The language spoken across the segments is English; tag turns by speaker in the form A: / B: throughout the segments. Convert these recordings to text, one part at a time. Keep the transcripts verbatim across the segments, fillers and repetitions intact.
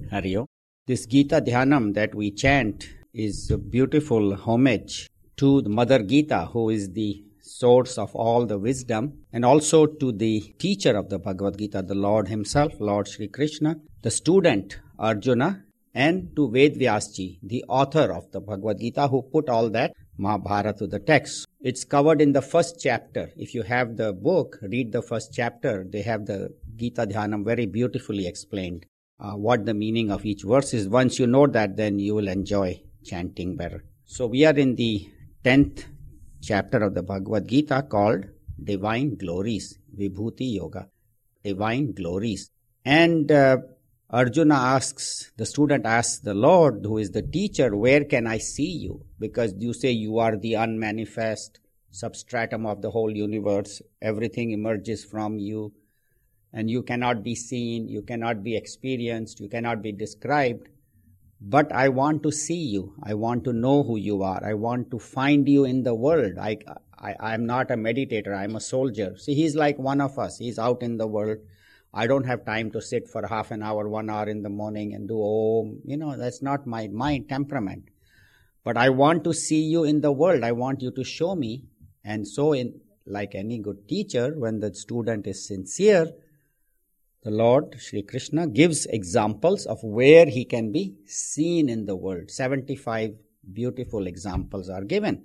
A: Hari Om. This Gita Dhyanam that we chant is a beautiful homage to the Mother Gita, who is the source of all the wisdom, and also to the teacher of the Bhagavad Gita, the Lord himself, Lord Shri Krishna, the student Arjuna, and to Ved Vyasji, the author of the Bhagavad Gita, who put all that Mahabharata to the text. It's covered in the first chapter. If you have the book, read the first chapter. They have the Gita Dhyanam very beautifully explained. Uh, what the meaning of each verse is. Once you know that, then you will enjoy chanting better. So we are in the tenth chapter of the Bhagavad Gita called Divine Glories, Vibhuti Yoga, Divine Glories. And uh, Arjuna asks, the student asks the Lord, who is the teacher, where can I see you? Because you say you are the unmanifest substratum of the whole universe. Everything emerges from you. And you cannot be seen, you cannot be experienced, you cannot be described. But I want to see you. I want to know who you are. I want to find you in the world. I, I, I'm not a meditator, I'm a soldier. See, he's like one of us. He's out in the world. I don't have time to sit for half an hour, one hour in the morning and do Om. You know, that's not my mind temperament. But I want to see you in the world. I want you to show me. And so, in like any good teacher, when the student is sincere, the Lord, Shri Krishna, gives examples of where he can be seen in the world. seventy-five beautiful examples are given.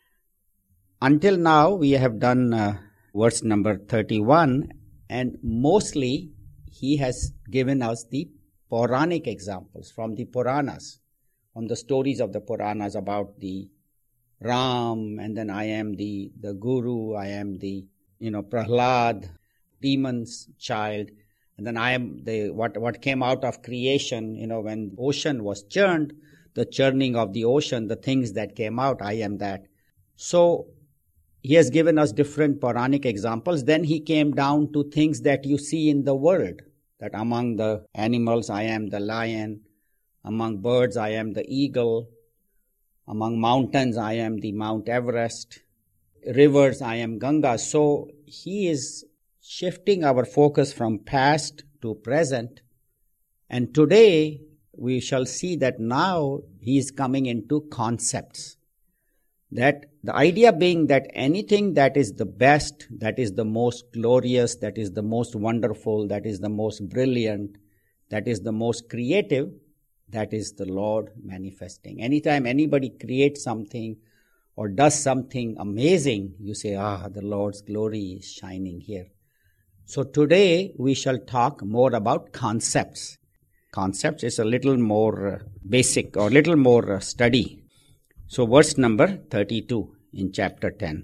A: Until now, we have done uh, verse number thirty-one, and mostly he has given us the Puranic examples from the Puranas, from the stories of the Puranas about the Ram, and then I am the, the Guru, I am the, you know, Prahlad, demon's child. And then I am the what what came out of creation, you know, when ocean was churned, the churning of the ocean, the things that came out, I am that. So he has given us different Puranic examples. Then he came down to things that you see in the world, that among the animals, I am the lion, among birds, I am the eagle, among mountains, I am the Mount Everest, rivers, I am Ganga. So he is shifting our focus from past to present. And today we shall see that now he is coming into concepts. That the idea being that anything that is the best, that is the most glorious, that is the most wonderful, that is the most brilliant, that is the most creative, that is the Lord manifesting. Anytime anybody creates something or does something amazing, you say, ah, the Lord's glory is shining here. So today we shall talk more about concepts. Concepts is a little more uh, basic or little more uh, study. So verse number thirty-two in chapter ten.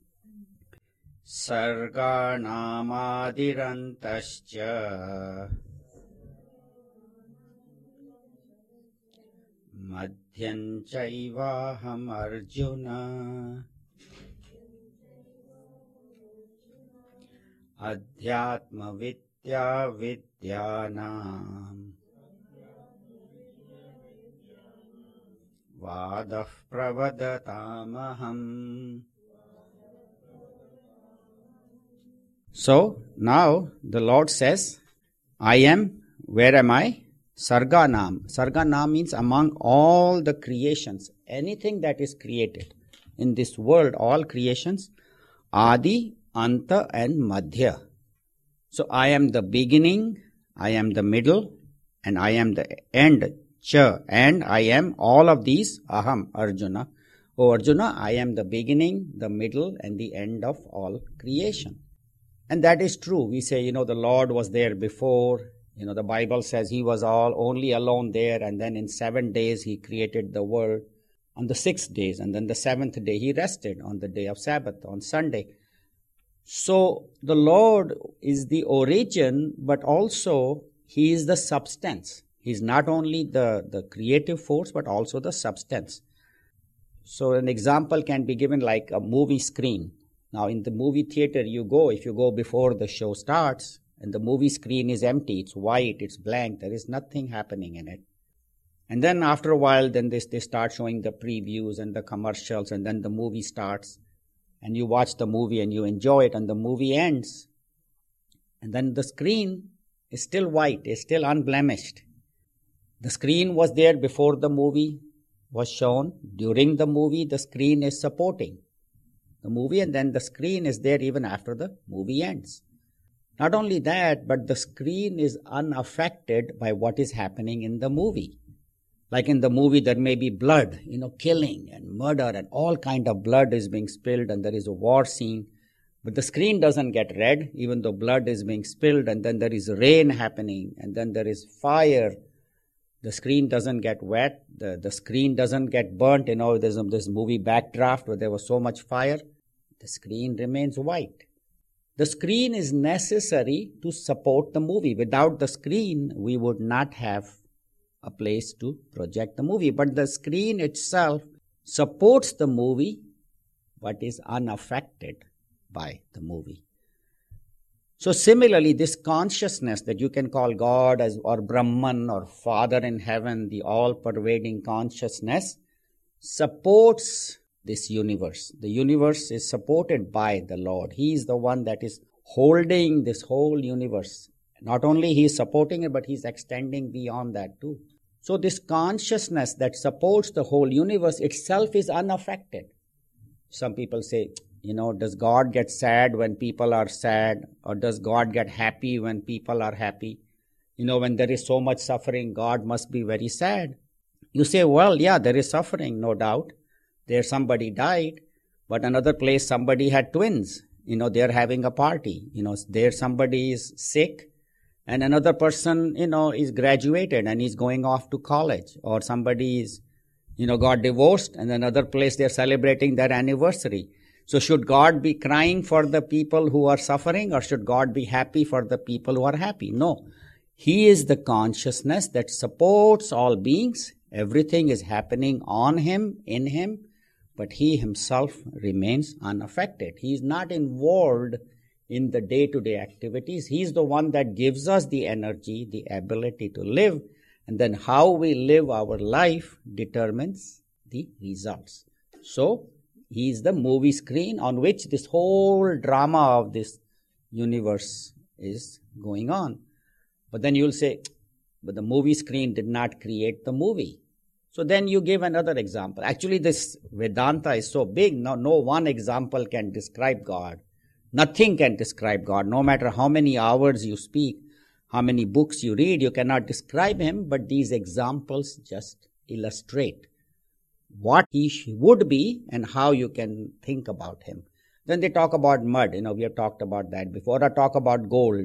A: Sarganamaadirantascha madhyanchaivaham arjuna Adhyatma Vidya Vidyanam Vadah Pravadatamaham. So now the Lord says, I am, where am I? Sarganam. Sarganam means among all the creations, anything that is created in this world, all creations, Adi, Anta and Madhya. So I am the beginning, I am the middle, and I am the end, Cha. And I am all of these, Aham, Arjuna. Oh Arjuna, I am the beginning, the middle, and the end of all creation. And that is true. We say, you know, the Lord was there before. You know, the Bible says he was all only alone there, and then in seven days he created the world. On the sixth days, and then the seventh day he rested on the day of Sabbath, on Sunday. So the Lord is the origin, but also he is the substance. He is not only the, the creative force, but also the substance. So an example can be given like a movie screen. Now in the movie theater you go, if you go before the show starts, and the movie screen is empty, it's white, it's blank, there is nothing happening in it. And then after a while, then they, they start showing the previews and the commercials, and then the movie starts. And you watch the movie and you enjoy it, and the movie ends. And then the screen is still white, is still unblemished. The screen was there before the movie was shown. During the movie, the screen is supporting the movie, and then the screen is there even after the movie ends. Not only that, but the screen is unaffected by what is happening in the movie. Like in the movie, there may be blood, you know, killing and murder, and all kind of blood is being spilled, and there is a war scene. But the screen doesn't get red, even though blood is being spilled, and then there is rain happening, and then there is fire. The screen doesn't get wet. The, the screen doesn't get burnt. You know, there's this movie Backdraft where there was so much fire. The screen remains white. The screen is necessary to support the movie. Without the screen, we would not have a place to project the movie. But the screen itself supports the movie, but is unaffected by the movie. So similarly, this consciousness that you can call God as or Brahman or Father in heaven, the all-pervading consciousness, supports this universe. The universe is supported by the Lord. He is the one that is holding this whole universe. Not only he is supporting it, but he is extending beyond that too. So this consciousness that supports the whole universe itself is unaffected. Some people say, you know, does God get sad when people are sad? Or does God get happy when people are happy? You know, when there is so much suffering, God must be very sad. You say, well, yeah, there is suffering, no doubt. There somebody died, but another place somebody had twins. You know, they're having a party. You know, there somebody is sick, and another person, you know, is graduated and is going off to college. Or somebody is, you know, got divorced, and another place they're celebrating their anniversary. So should God be crying for the people who are suffering, or should God be happy for the people who are happy? No. He is the consciousness that supports all beings. Everything is happening on him, in him, but he himself remains unaffected. He is not involved in the day-to-day activities. He is the one that gives us the energy, the ability to live, and then how we live our life determines the results. So, he is the movie screen on which this whole drama of this universe is going on. But then you'll say, but the movie screen did not create the movie. So then you give another example. Actually, this Vedanta is so big, no, no one example can describe God. Nothing can describe God. No matter how many hours you speak, how many books you read, you cannot describe him, but these examples just illustrate what he would be and how you can think about him. Then they talk about mud. You know, we have talked about that before. Or talk about gold.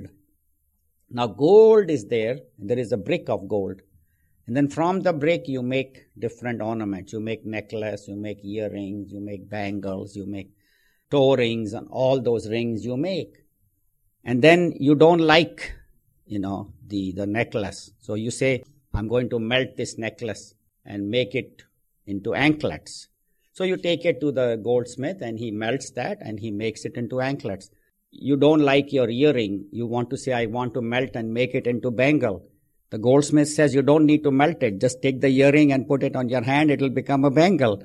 A: Now, gold is there. There is a brick of gold. And then from the brick, you make different ornaments. You make necklace, you make earrings, you make bangles, you make toe rings, and all those rings you make. And then you don't like, you know, the, the necklace. So you say, I'm going to melt this necklace and make it into anklets. So you take it to the goldsmith and he melts that and he makes it into anklets. You don't like your earring. You want to say, I want to melt and make it into bangle. The goldsmith says, you don't need to melt it. Just take the earring and put it on your hand. It will become a bangle.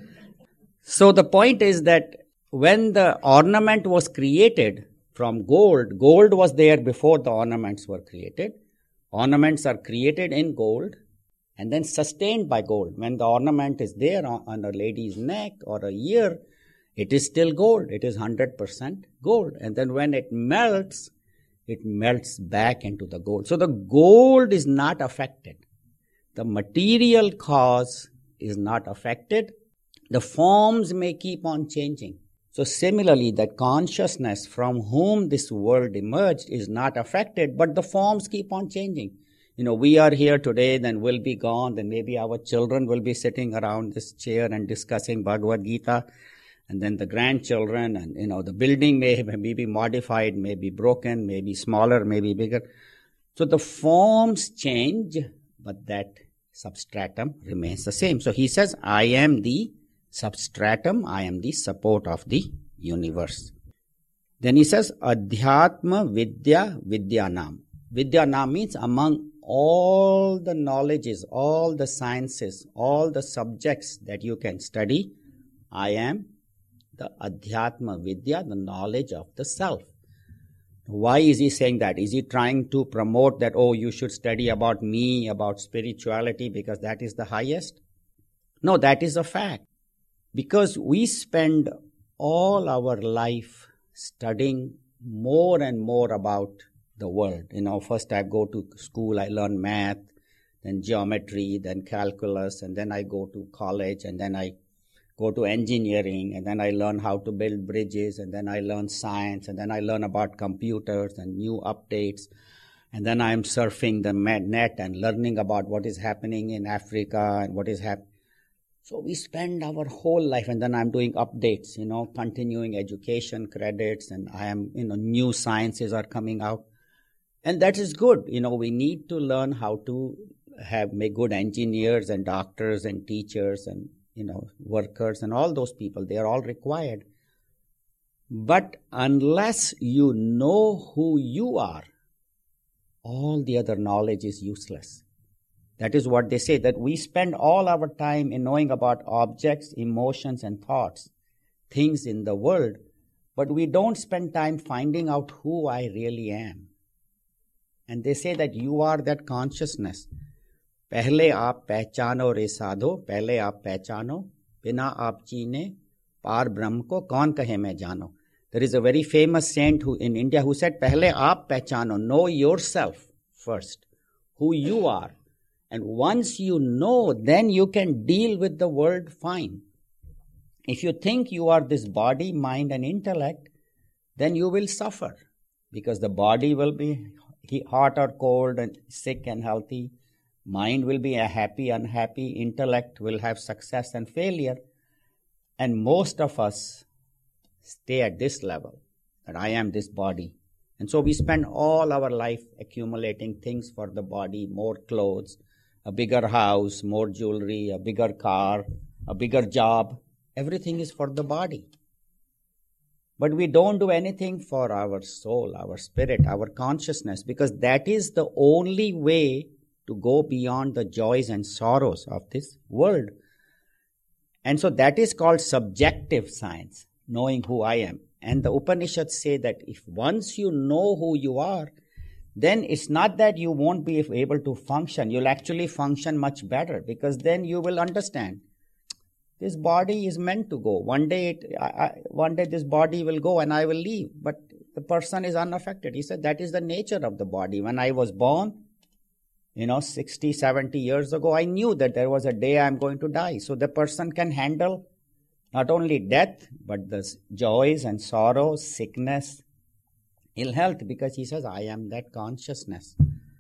A: So the point is that when the ornament was created from gold, gold was there before the ornaments were created. Ornaments are created in gold and then sustained by gold. When the ornament is there on a lady's neck or a ear, it is still gold. It is one hundred percent gold. And then when it melts, it melts back into the gold. So the gold is not affected. The material cause is not affected. The forms may keep on changing. So similarly, that consciousness from whom this world emerged is not affected, but the forms keep on changing. You know, we are here today, then we'll be gone, then maybe our children will be sitting around this chair and discussing Bhagavad Gita, and then the grandchildren, and, you know, the building may, may be modified, may be broken, may be smaller, may be bigger. So the forms change, but that substratum remains the same. So he says, I am the substratum, I am the support of the universe. Then he says, Adhyatma Vidya Vidyanam. Vidyanam means among all the knowledges, all the sciences, all the subjects that you can study, I am the Adhyatma Vidya, the knowledge of the self. Why is he saying that? Is he trying to promote that, oh, you should study about me, about spirituality, because that is the highest? No, that is a fact. Because we spend all our life studying more and more about the world. You know, first I go to school, I learn math, then geometry, then calculus, and then I go to college, and then I go to engineering, and then I learn how to build bridges, and then I learn science, and then I learn about computers and new updates, and then I'm surfing the net and learning about what is happening in Africa and what is happening. So we spend our whole life, and then I'm doing updates, you know, continuing education credits, and I am, you know, new sciences are coming out. And that is good. You know, we need to learn how to have make good engineers and doctors and teachers and, you know, workers and all those people. They are all required. But unless you know who you are, all the other knowledge is useless. That is what they say, that we spend all our time in knowing about objects, emotions, and thoughts, things in the world, but we don't spend time finding out who I really am. And they say that you are that consciousness. पहले आप पहचानो रे साधो, पहले आप पहचानो, बिना आप चीने पार ब्रह्म को कौन कहे मैं जानो. There is a very famous saint who in India who said, पहले आप पहचानो, know yourself first, who you are. And once you know, then you can deal with the world fine. If you think you are this body, mind, and intellect, then you will suffer, because the body will be hot or cold and sick and healthy. Mind will be a happy, unhappy. Intellect will have success and failure. And most of us stay at this level, that I am this body. And so we spend all our life accumulating things for the body, more clothes, a bigger house, more jewelry, a bigger car, a bigger job. Everything is for the body. But we don't do anything for our soul, our spirit, our consciousness, because that is the only way to go beyond the joys and sorrows of this world. And so that is called subjective science, knowing who I am. And the Upanishads say that if once you know who you are, then it's not that you won't be able to function. You'll actually function much better, because then you will understand this body is meant to go. One day, it, I, I, one day this body will go and I will leave. But the person is unaffected. He said that is the nature of the body. When I was born, you know, sixty, seventy years ago, I knew that there was a day I'm going to die. So the person can handle not only death, but the joys and sorrows, sickness, ill health, because he says, I am that consciousness.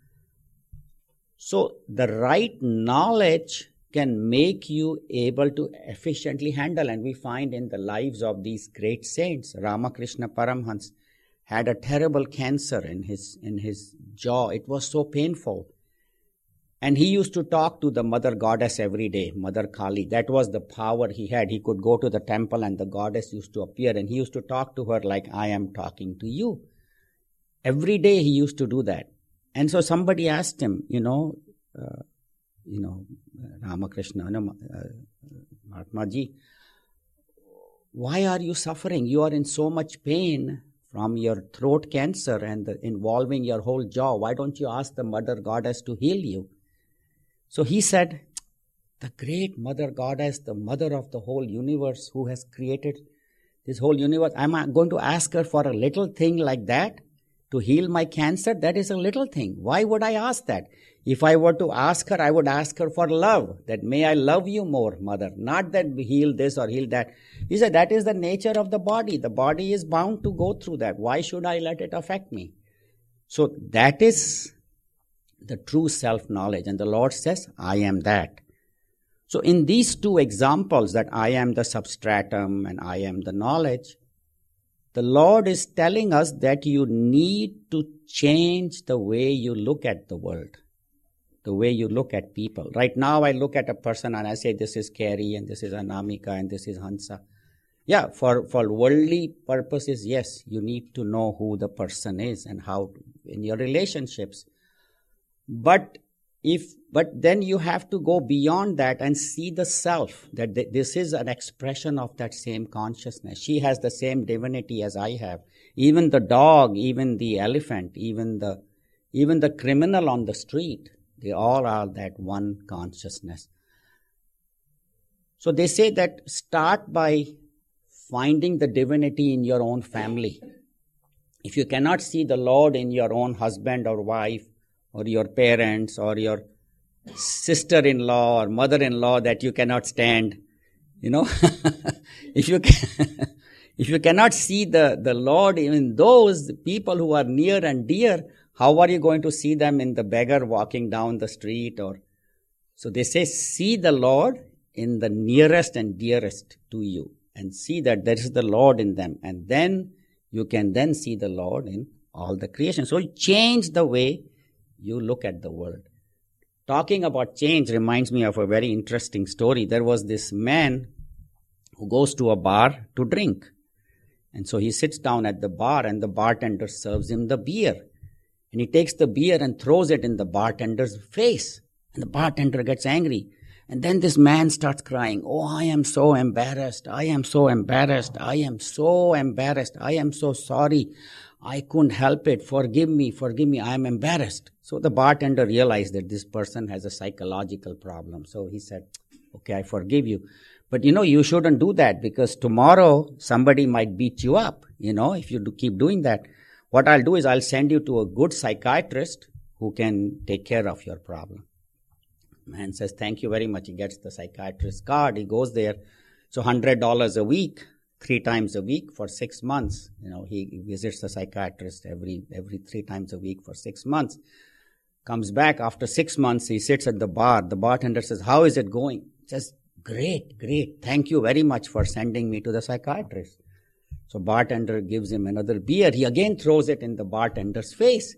A: So the right knowledge can make you able to efficiently handle. And we find in the lives of these great saints, Ramakrishna Paramhans had a terrible cancer in his, in his jaw. It was so painful. And he used to talk to the mother goddess every day, Mother Kali. That was the power he had. He could go to the temple and the goddess used to appear, and he used to talk to her like I am talking to you. Every day he used to do that. And so somebody asked him, you know, uh, you know, Ramakrishna, no, uh, Mahatma Ji, why are you suffering? You are in so much pain from your throat cancer and the, involving your whole jaw. Why don't you ask the mother goddess to heal you? So he said, the great mother goddess, the mother of the whole universe, who has created this whole universe, am I going to ask her for a little thing like that to heal my cancer? That is a little thing. Why would I ask that? If I were to ask her, I would ask her for love, that may I love you more, mother, not that heal this or heal that. He said, that is the nature of the body. The body is bound to go through that. Why should I let it affect me? So that is the true self-knowledge. And the Lord says, I am that. So in these two examples, that I am the substratum and I am the knowledge, the Lord is telling us that you need to change the way you look at the world, the way you look at people. Right now, I look at a person and I say, this is Carrie and this is Anamika and this is Hansa. Yeah, for, for worldly purposes, yes, you need to know who the person is and how to, in your relationships. But If, but then you have to go beyond that and see the self, that th- this is an expression of that same consciousness. She has the same divinity as I have. Even the dog, even the elephant, even the, even the criminal on the street, they all are that one consciousness. So they say that start by finding the divinity in your own family. If you cannot see the Lord in your own husband or wife, or your parents, or your sister-in-law or mother-in-law that you cannot stand, you know, if you can, if you cannot see the, the Lord in those people who are near and dear, how are you going to see them in the beggar walking down the street? Or so they say, see the Lord in the nearest and dearest to you, and see that there is the Lord in them, and then you can then see the Lord in all the creation. So change the way you look at the world. Talking about change reminds me of a very interesting story. There was this man who goes to a bar to drink. And so he sits down at the bar, and the bartender serves him the beer. And he takes the beer and throws it in the bartender's face. And the bartender gets angry. And then this man starts crying, oh, I am so embarrassed. I am so embarrassed. I am so embarrassed. I am so sorry. I couldn't help it. Forgive me. Forgive me. I am embarrassed. So the bartender realized that this person has a psychological problem. So he said, okay, I forgive you. But you know, you shouldn't do that, because tomorrow somebody might beat you up, you know, if you do keep doing that. What I'll do is I'll send you to a good psychiatrist who can take care of your problem. Man says, thank you very much. He gets the psychiatrist's card. He goes there. So one hundred dollars a week, three times a week for six months. You know, he visits the psychiatrist every, every three times a week for six months. Comes back after six months. He sits at the bar. The bartender says, how is it going? He says, great, great. Thank you very much for sending me to the psychiatrist. So bartender gives him another beer. He again throws it in the bartender's face.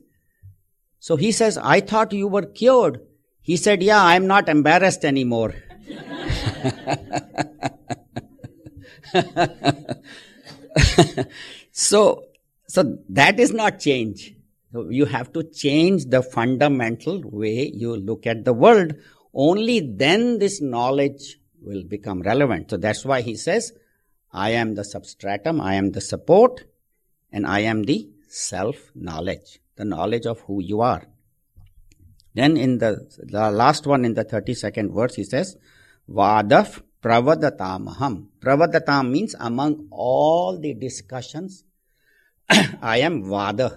A: So he says, I thought you were cured. He said, yeah, I'm not embarrassed anymore. so, so that is not change. So you have to change the fundamental way you look at the world. Only then this knowledge will become relevant. So that's why he says, I am the substratum, I am the support, and I am the self-knowledge, the knowledge of who you are. Then in the, the last one in the thirty-second verse, he says, Vadaf pravadatamaham. Pravadatam means among all the discussions, I am Vada.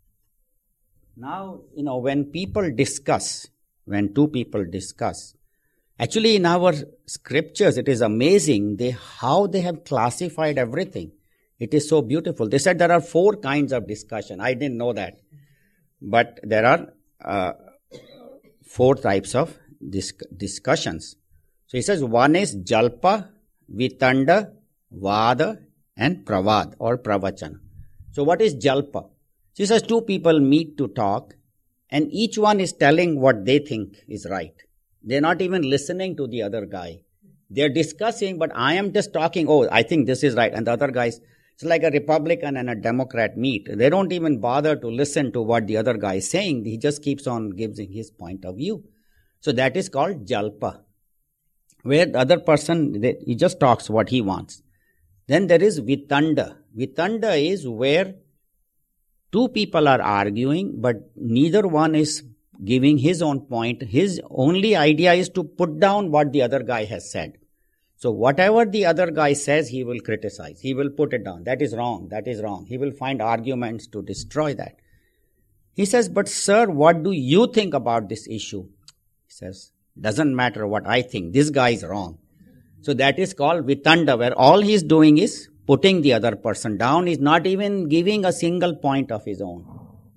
A: Now, you know, when people discuss, when two people discuss, actually in our scriptures, it is amazing they how they have classified everything. It is so beautiful. They said there are four kinds of discussion. I didn't know that. But there are uh, four types of disc- discussions. So he says one is Jalpa, Vitanda, Vada, and Pravad or Pravachana. So what is Jalpa? So he says two people meet to talk, and each one is telling what they think is right. They're not even listening to the other guy. They're discussing, but I am just talking, oh, I think this is right. And the other guys, it's like a Republican and a Democrat meet. They don't even bother to listen to what the other guy is saying. He just keeps on giving his point of view. So that is called Jalpa, where the other person, they, he just talks what he wants. Then there is Vitanda. Vitanda is where two people are arguing, but neither one is giving his own point. His only idea is to put down what the other guy has said. So whatever the other guy says, he will criticize. He will put it down. That is wrong. That is wrong. He will find arguments to destroy that. He says, but sir, what do you think about this issue? He says, doesn't matter what I think. This guy is wrong. So that is called Vitanda, where all he's doing is putting the other person down. He's not even giving a single point of his own.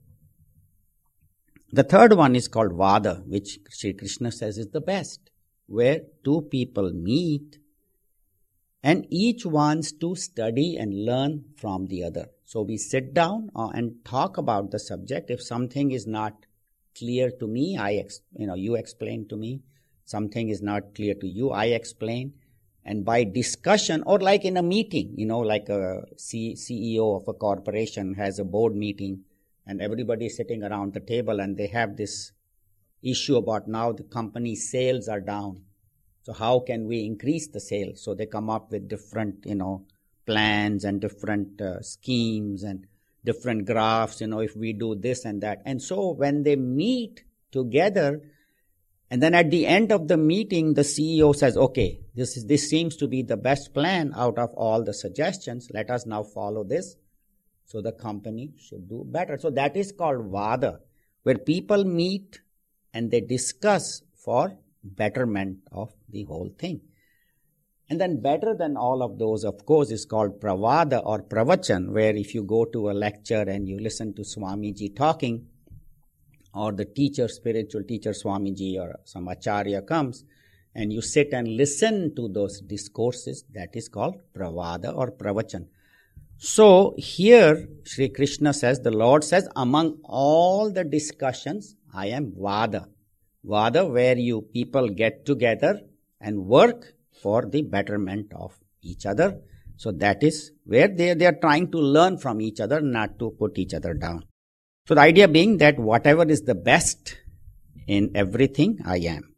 A: The third one is called Vada, which Sri Krishna says is the best, where two people meet and each wants to study and learn from the other. So we sit down and talk about the subject. If something is not clear to me, I ex- you know, you explain to me. Something is not clear to you, I explain. And by discussion, or like in a meeting, you know, like a C- CEO of a corporation has a board meeting, and everybody is sitting around the table and they have this issue about now the company sales are down. So how can we increase the sales? So they come up with different, you know, plans and different uh, schemes and different graphs, you know, if we do this and that. And so when they meet together, and then at the end of the meeting, the C E O says, okay, this is this seems to be the best plan out of all the suggestions. Let us now follow this. So the company should do better. So that is called Vada, where people meet and they discuss for betterment of the whole thing. And then better than all of those, of course, is called Pravada or Pravachan, where if you go to a lecture and you listen to Swamiji talking, or the teacher, spiritual teacher Swamiji or some Acharya comes, and you sit and listen to those discourses, that is called Pravada or Pravachan. So here, Sri Krishna says, the Lord says, among all the discussions, I am Vada. Vada, where you people get together and work for the betterment of each other. So that is where they, they are trying to learn from each other, not to put each other down. So the idea being that whatever is the best in everything, I am.